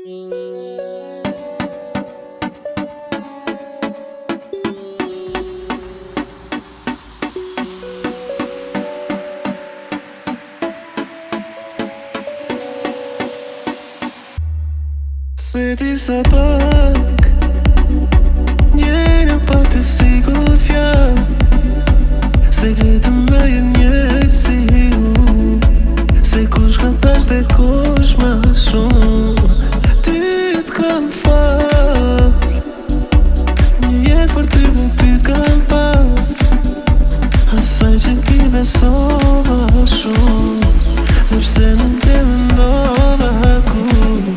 Sveti sa pak Ndjenja pa të sigurt fjall Se vetëm me e një si ju Se kush ka tash dhe kush ma shumë Ty t'kam fal Një jetë për ty dhe ty t'kam pas Asaj që ki besova shumë Dhe pse nuk e mendova kur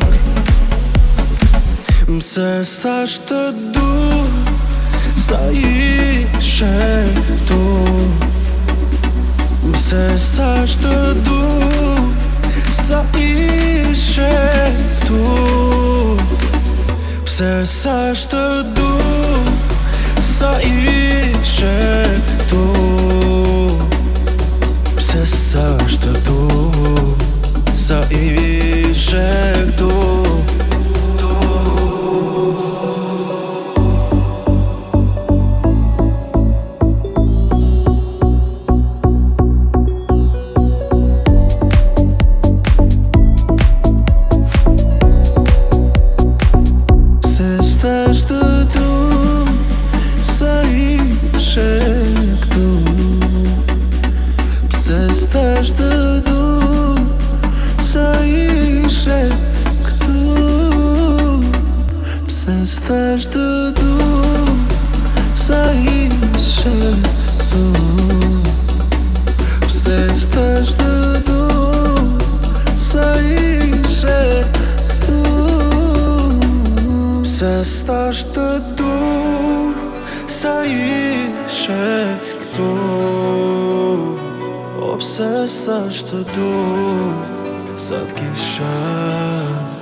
Mëse sa shtë du Sa ishe tu Mëse sa shtë du Sa ishe tu Mëse sa shtë du Sa ishe tu Mëse sa shtë du Sa ishe tu S'tash të du Sa ishe këtu Pse s'tash të du Sa ishe këtu Pse s'tash të du Sa ishe këtu Pse s'tash të du Sa ishe këtu Pse sa shtë du Sa t'kisha